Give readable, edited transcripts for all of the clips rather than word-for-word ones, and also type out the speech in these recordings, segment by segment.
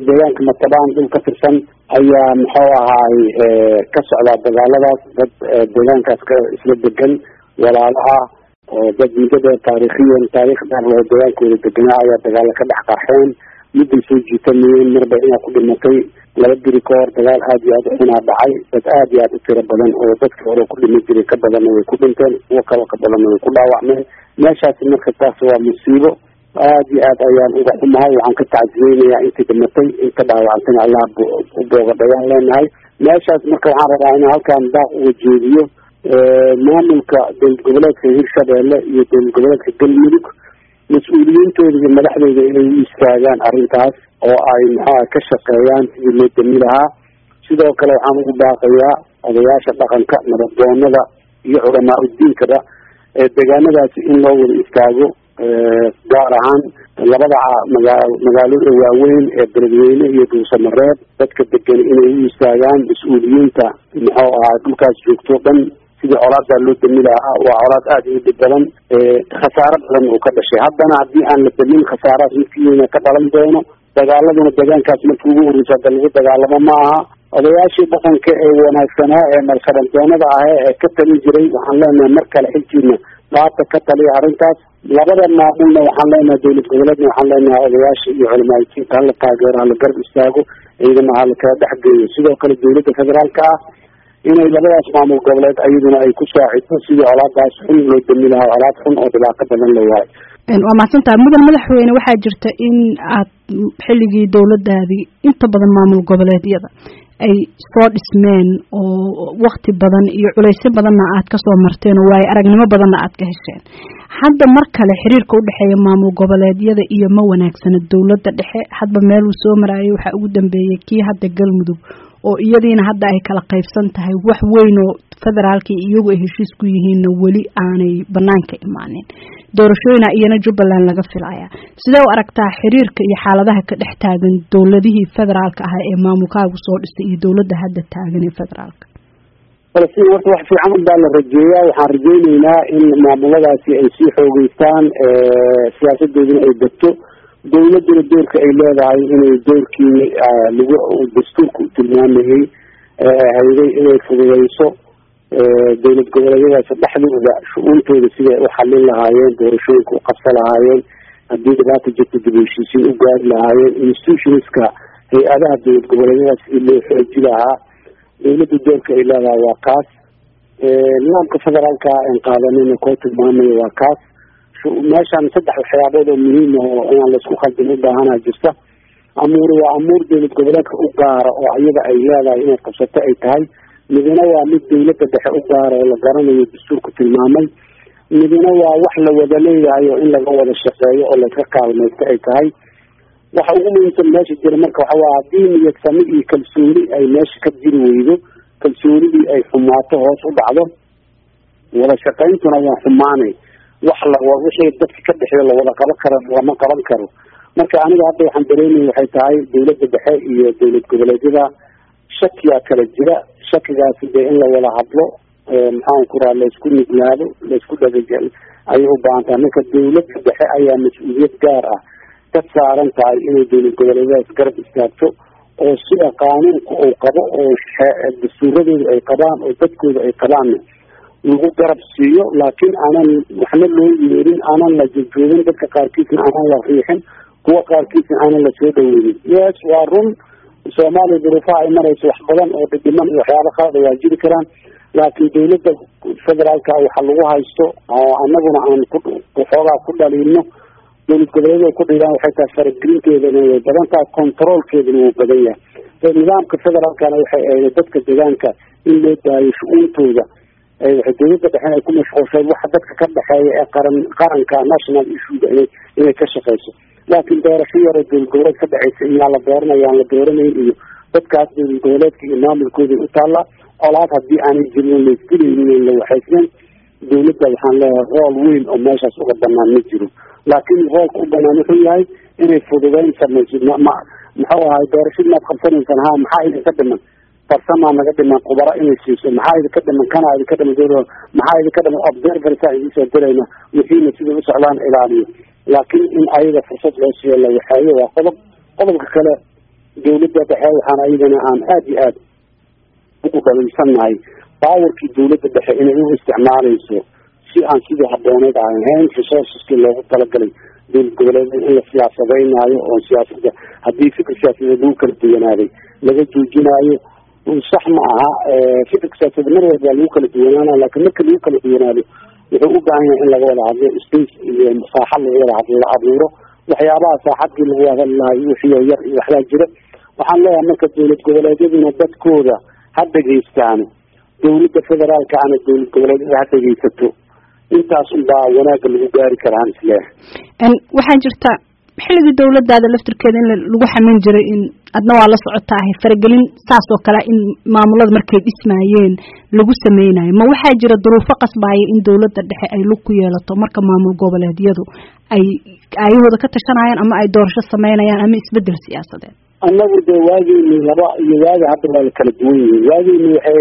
deegaanka matabaan dhul ka tirsan ayaa muxuu ahaay ka socdaa dagaaladaas dad deegaankaas ka isla degan walaalo ah oo dad muddada taariikhiyan taariikhdan loo deegaankooda deganaa ayaa dagaalo ka dhex qarxeen midday soo jiitanayeen marba inaa ku dhimatay laba biri ka hor dagaal aad iyo aad u xunaa dhacay dad aad iyo aad u tiro badan oo dadkii hore ku dhimi jiray ka badanna way ku dhinteen kuwo kale ka badanna way ku dhaawacmeen meeshaasi marka taas waa musiibo aad iyo aad ayaan uga xumahay waxaan ka tacsiyeynayaa intii dhimatay inta dhaawacantana allah u boogadhayaan leenahay meeshaas marka waxaan rabaa inaan halkaan daaq uga jeediyo maamulka dowlad goboleedka hirshabeelle iyo dowlad goboleedka galmudug mas-uuliyiintooda iyo madaxdooda inay u istaagaan arrintaas oo ay maxaa ka shaqeeyaan sidii loo dami lahaa sidoo kale waxaan ugu baaqayaa odayaasha dhaqanka nabaddoonada iyo culamaa udiinkaba deegaanadaasi in loo wada istaago gaar ahaan labada magaalada waaweyn ee beledweyne iyo dhuusamareeb dadka degan inay u istaagaan mas-uuliyiinta muxuu ahaa dhulkaas joogto dhan sidii colaadaa loo dami lahaa waa colaad aada u dhib badan khasaaro badan uu ka dhashay haddana haddii aan la damin khasaarahaas midkiina ka dhalan doono dagaaladuna deegaankaas markii ugu horreysa hadda lagu dagaalamo ma aha odayaashii dhaqanka ee wanaagsanaa ee malsharandoonada ah ee ka talin jiray waxaan leenahay mar kale xilkiina maanta ka taliya arrintaas labada maamulna waxaan leenahay dowlad goboleedna waxaan leenahay odayaasha iyo culimaayiinta hala taageero hala garab istaago ciidana hala kala dhex geeyo sidoo kale dowladda federaalka ah inay labadaas maamul goboleed ayaduna ay ku saacido sidii colaadaas xun loo dami lahaa colaad xun oo dhibaato badan la waayo waa mahadsantahay mudan madaxweyne waxaa jirta in aad xilligii dowladaadii inta badan maamul goboleedyada ay soo dhismeen oo wakti badan iyo culaysyo badanna aad kasoo marteen oo waayo aragnimo badanna aad ka hesheen hadda mar kale xiriirka u dhexeeya maamul goboleedyada iyo ma wanaagsana dowladda dhexe hadba meel uu soo marayay waxaa ugu dambeeyay kii hadda galmudug oo iyadiina hadda ay kala qaybsan tahay wax weyn oo federaalka iyagu ay heshiis ku yihiinna weli aanay banaanka imaanin doorashooyina iyana Jubbaland laga filaya sidee u aragtaa xiriirka iyo xaaladaha ka dhex taagan dowladihii federaalka ah ee maamulkaagu soo dhistay iyo dowladda hadda taagan ee federaalka Falastiin horta wax fiican u baa la rajeeyaa waxaan rajeynaynaa in maamuladaasi ay sii xoogeystaan siyaasadooduna ay degto dowladuna doorka ay leedahay inay doorkii lagu dastuurka u tilmaamayay hayday inay fududeyso dowlad goboleedyadaasi dhexdooda shu'uuntooda siday u xallin lahaayeen doorashooyinka u qabsan lahaayeen haddii dhibaata jirta dib u heshiisiin u gaari lahaayeen institutionska hay-adaha dowlad goboleedyadaas sidii loo xooji lahaa dowladda doorka ay leedahay waa kaas nidaamka federaalka aan qaadanayna koo tilmaamaya waa kaas meeshaan saddex waxyaabood oo muhiim ah oo inaan laisku khaldin u baahanaa jirta amuur waa amuur dowlad goboleedka u gaara oo iyada ay leedahay inaad qabsato ay tahay midna waa mid dowladda dhexe u gaara oo la garanayo dastuurku tilmaamay midna waa wax la wada leeyahay oo in laga wada shaqeeyo oo laska kaalmaysto ay tahay waxa ugu muhiimsan meesha jira marka waxa waa haddii niyad sami iyo kalsooni ay meesha ka jiri weydo kalsoonidii ay xumaato hoos u dhacdo wada shaqayntuna waa xumaanay wixii dadka ka dhexeeya lawada qaban karo lama qaban karo marka aniga hadda waxaan dareemaya waxay tahay dowladda dhexe iyo dowlad goboleedyada shakiyaa kala jira shakigaasi dee in la wada hadlo maxaan ku raha laysku nuglaado laysku dhagajal ayay u baahan tahay marka dowladda dhexe ayaa mas-uuliyad gaar ah ka saaran tahay inay dowlad goboleedyadaas garab istaagto oo sida qaanuunka uu qabo oo dastuuradooda ay qabaan oo dadkooda ay qabaanna lagu garab siiyo laakiin aanan waxna loo yeerin aanan la jojoobin dadka qaarkiisna aanan la riixin kuwa qaarkiisna aanan la soo dhaweynin yes waa run soomaaliya duruufaha ay marayso wax badan oo dhidhiman iyo waxyaaba qalada waa jiri karaan laakiin dowladda federaalka waxa lagu haysto oo anaguna aan waxoogaa ku dhaliilno dowlad goboleedyada ku dhigaan waxay tahay faragelinteedana way badan tahay controolkeedana wuu badan yahay nidaamka federaalkana waxay ahayd dadka deegaanka in loo daayo shu-uuntooda waxay dowladda dhexe ay ku mashquulshay waxa dadka ka dhexeeya ee qaranka national issuega inay ka shaqeyso laakiin doorasho yaroo dowlad goboleed ka dhexeysa iyaa la dooranaya aan la dooranayn iyo dadkaas dowlad goboleedka iyo maamulkooda u taalla colaad haddii aanay jirin laisdilaynin la waxaysnan dowladda waxaan leeyahay rool weyn oo meeshaas uga banaan ma jiro laakiin roolka u banaan wuxuu yahay inay fududeyn samaysid muxuu ahay doorashadii maad qabsanaysaan ha maxaa idinka dhiman farsamaa naga dhiman khubaro inay siiso maxaa idinka dhiman kana idinka dhiman maxaa idinka dhiman observersa idinsoo dirayna wixiina siday u socdaan ilaaliyo laakiin in ayaga fursad loo siiyo la waxeeyo waa qodobka kale dawladda dhexe waxaan ayadana aan aada iyo aada ugu dhaliilsannahay baawarkii dawladda dhexe inay u isticmaalayso si aan sidii habbooneed aan ahayn resourceskii loogu talagalay dowlad goboleed in la siyaasadeynaayo oo siyaasadda haddii fikir siyaasadeed lagu kala duwanaaday laga joojinaayo sax ma aha. fikirka siyaasadeed mar walba waa lagu kala duwanaana laakiin marka lagu kala duwanaado wuxuu u baahan yahay in laga wada hadlo space iyo saaxad laga wada hadlo la abuuro waxyaabaha saaxadii lagu hadal lahay wixii yar iyo waxbaa jira. waxaan leeyahay marka dowlad goboleedyaduna dadkooda ha dhegaystaano, dawladda federaalka ana dowlad goboleedyada ha dhegaysato. intaas unbaa wanaagga lagu gaari karaan isleeyahay. waxaa jirta xilligii dawladdaada laftirkeeda in lagu xamin jiray in adna waa la socotaahay faragelin saas oo kale in maamulada markay dhismaayeen lagu sameynayo. ma waxaa jira duruufo qasbaaya in dawladda dhexe ay lug ku yeelato marka maamul goboleedyadu ay ayahooda ka tashanayaan ama ay doorasho sameynayaan ama isbedel siyaasadeed? annagu dee waageyni laba iyo waagi hadda waa la kala duwan yihiin. waageyni waxay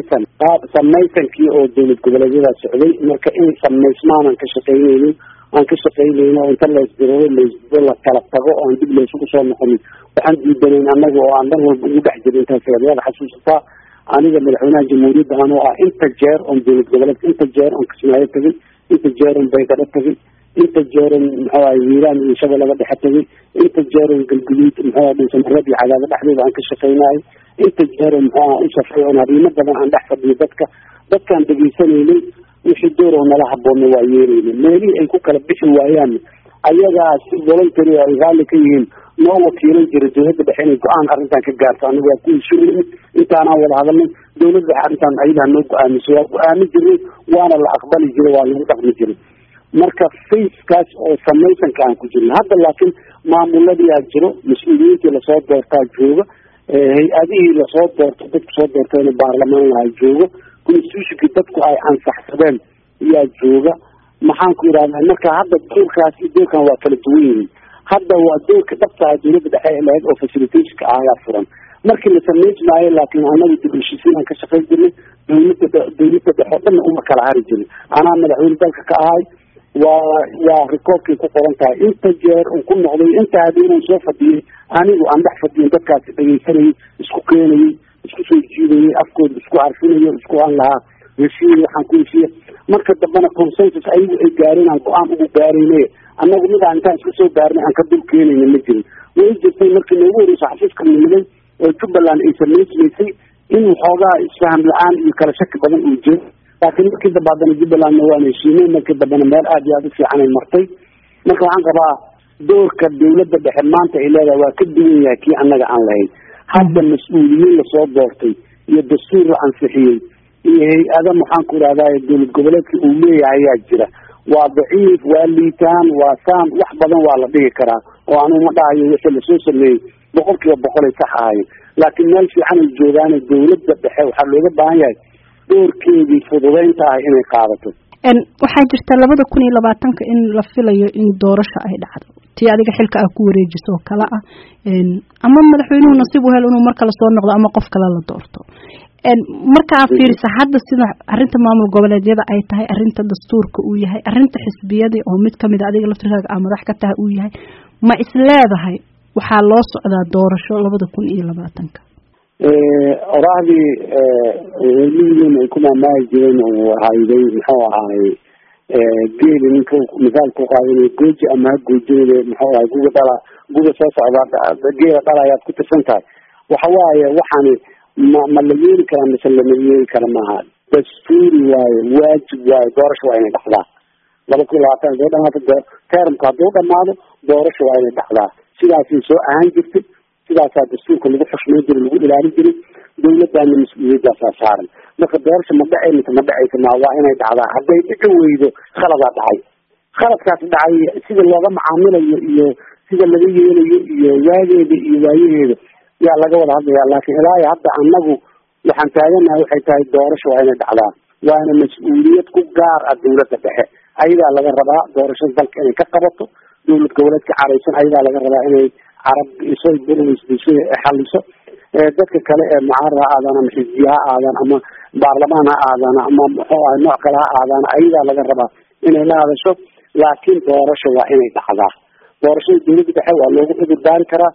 samaysankii oo dowlad goboleedyada socday marka inay samaysmaan aan ka shaqaynaynin oo inta laisdiro la kala tago oo aan dib laysugu soo noqonin waxaan diidanayn annaga oo aan mar walba ugu dhex jirin. intaas waad xasuusataa aniga madaxweynaha jamhuuriyadda anoo ah inta jeer oon dowlad goboleedka inta jeer oon kismaayo tegay, inta jeer oon baydhabo tegay, inta jeeran maxaa wiiraan iyo shabeellada dhexe tegay, inta jeeran galguduud maxaa dhuusamareeb iyo cadaado dhexdooda aan ka shaqaynayo, inta jeeran maxaa u safray oon arrimo badan aan dhex fadhiyo dadkaan dhegaysanaynay wixii door oo nala habboonna waa yeelaynay. meelihii ay ku kala bixi waayaan ayagaa si voluntary oo ay raalli ka yihiin noo wakiilan jiray dowladda dhexe inay go-aan arrintan ka gaarto. anigu waa ku heshiinay intaanaan wada hadalnay dowladda dhexe arrintan ayadaa noo go-aamiso waa go-aami jiray waana la aqbali jiray waa lagu dhaqmi jiray. marka facekaas oo samaysanka aan ku jirin hadda laakiin maamuladiyaa jiro, mas-uuliyiintii lasoo doortaa jooga, hay-adihii lasoo doorto dadku soo doortayna baarlamaan lahaa jooga, constitutionkii dadku ay ansaxsadeen ayaa jooga. maxaan ku yidhahdaa marka hadda doorkaas iyo doorkan waa kala duwan yihiin. hadda waa doorka dhabtaa dowladda dhexe lahayd oo facilitationka ayaa furan markii la samaysmaayo. laakiin anaga dib u heshiisiin aan ka shaqayn jirnay dowladda dhexe dhanna uma kala hari jirin. anaa madaxweyne dalka ka ahay waa recordkay ku qoran tahay inta jeer uu ku noqday inta habeenan soo fadhiyay anigu aan dhex fadhiyin dadkaasi dhegaysanayay, isku keenayay, isku soo jiidayay, afkooda isku arfinayo, isku aan lahaa heshiiye waxaan ku heshiiye. marka dambena consensus ayagu ay gaareen aan go-aan ugu gaarayne annagu midaan intaan isku soo gaarnay aan ka dul keenayna ma jirin. way jirtay markii noogu horeysa xafiiska midnimada oo jubbaland ay samaysmaysay in waxoogaa isfaham la-aan iyo kala shaki badan uu jiro, laakiin markii dambe haddana jubbalandna waan heshiinay. markii dambena meel aada iyo aada u fiican ay martay. marka waxaan qabaa doorka dawladda dhexe maanta ay leedahay waa ka duwan yahay kii annaga aan lahayn. hadda mas-uuliyiin lasoo doortay iyo dastuur la ansixiyey iyo hay-ada maxaan ku idhahdaa dowlad goboleedka uu leeyahay ayaa jira. waa daciif, waa liitaan, waa saan wax badan waa la dhihi karaa oo anu ma dhahayo wixii lasoo sameeyey 100% ay sax ahaayeen, laakiin meel fiican ay joogaan. dawladda dhexe waxaa looga baahan yahay doorkeedii fududeynta ah inay qaadato. waxaa jirta 2020 in la filayo in doorasho ay dhacdo tii adiga xilka ah ku wareejiso kala ah ama madaxweynuhu nasiib u helo inuu mar kale soo noqdo ama qof kale la doorto. markaa fiirisa hadda sida arrinta maamul goboleedyada ay tahay, arrinta dastuurka uu yahay, arrinta xisbiyadii oo mid kamid adiga laftirkaaga aa madax ka tahay uu yahay, ma is leedahay waxaa loo socdaa doorasho 2020? oraahdii liin ay ku maamaahi jireen oo hayday muxuu ahaay geeli ninka misaal ku qaadanay gooji ama goojinay muxuu ahaay guga soo socda geela dhala ayaad ku tirsan tahay. waxa waaye waxaani ma la yeeli karaa mise lama yeeli kara maaha. dastuuri waaye, waajib waaye, doorasho waa inay dhacdaa. 2020 soo dhamaata termka hadduu dhamaado doorasho waa inay dhacdaa. sidaasay soo ahaan jirtay, sidaasaa dastuurka lagu xushmayn jiray, lagu ilaalin jiray. dawladdaana mas-uuliyadaasaa saaran. marka doorasho ma dhacay mise ma dhacaysa ma waa inay dhacdaa. hadday dhici weydo khaladaa dhacay. khaladkaas dhacay sida looga macaamilayo iyo sida laga yeelayo iyo waageeda iyo waayaheeda yaa laga wada hadlaya. laakiin ilaa hadda annagu waxaan taaganahay waxay tahay doorasho waa inay dhacdaa. waana mas-uuliyad ku gaar ah dawladda dhexe. ayadaa laga rabaa doorashada dalka inay ka qabato. dowlad goboleedka caraysan ayadaa laga rabaa inay carab iso xaliso. dadka kale ee mucaarad ha aadaan ama xisbiya ha aadaan ama baarlamaan ha aadaan ama muxuu ahay nooc kale ha aadaan ayadaa laga rabaa inay la hadasho. laakiin doorasho waa inay dhacdaa. doorashada dawladda dhexe waa loogu cudur daari karaa,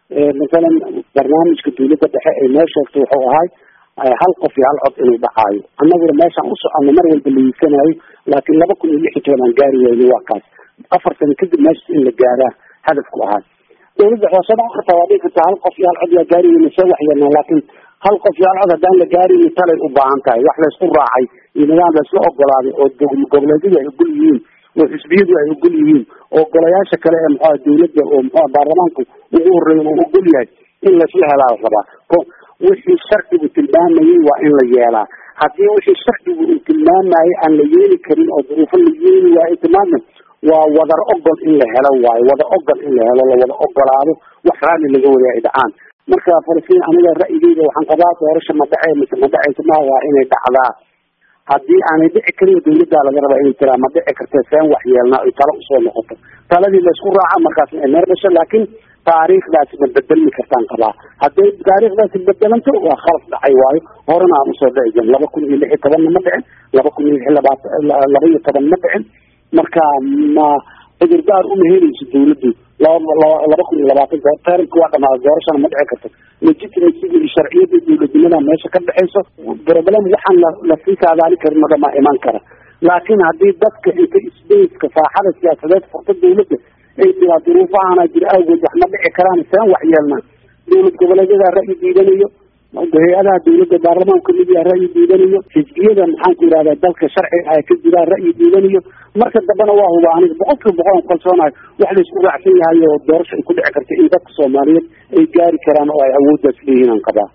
مثلا برنامج كدولة دحاء ماشي وحو هاي هل قف هل عط إنه دعاي أنا أقول ماشي أوصل أنا مرة باللي سنوي لكن لا بكون اللي حكي من جاري ولا واقع أفر سنة كده ماشي إن الجارة هدف كوهان دولة عشان أخر توابيك هل قف هل عط يا جاري ونسوي يعني لكن هل قف هل عط دان الجاري يطلع أبعانته واحد يصير راعي ينام بسلوك قلادي أو قبلادية يقول يين وحسبيده يقول يين أو قلاياش كلام الدولة أو برلمانكم ويقول يهي إلا فيها لا صباح وشي الشرط بالتلبان وإن ليالا حتى وشي الشرط بالتلبان أن ليالي كريم أو ظروف الليالي وإتماما ووضر أقل إلا هلا ووضر أقل إلا هلا ووضر أقل هذا وحرام اللي هو يا إدعان مركا فلسطين أنا الرأي لي وحن قضاء ورش مدعي مثل مدعي ما وإن يدعلا هذه أنا دعي كريم دولة على جرب إن ترى مدعي كرتسان وحيالنا يطلع أصول نقطة فالذي مشكور عام مركز النربش لكن تاريخ ذات بدل كرتان قضاء هذا تاريخ ذات بدل أنت وخلص دعيواي هورنا مصدق إذا لا بكون اللي يتبنى مدعي لا بكون اللي بعد لا يتبنى مدعي مركا ما قدر دار هيري دولتي لا بكون اللي بعد تاريخ واحد مع الجارش أنا مدعي كرت نجيت نسيب الشرعية دولتي لنا ماشي كده حيسه بربلام وحن لفيك على ذلك المدى ما إيمان كره لكن هذه دك أنت إسبيس كفاحة سياسات فرط دولتي أنت ظروفها أنا جل أوجد أحمد إكرام سان وحيالنا دولة قبل جذا الرأي ديدنيو هذا دولة البرلمان كل جذا الرأي ديدنيو تسجيلا محنك هذا دلك شرعي هاي كل جذا الرأي ديدنيو مركز دبنا وهو يعني بقول قلصونا واحد يسوق فيها هي الدرس كل عكرت إيدك الصومالية إيجاري كرام أو عود فيه انقضاء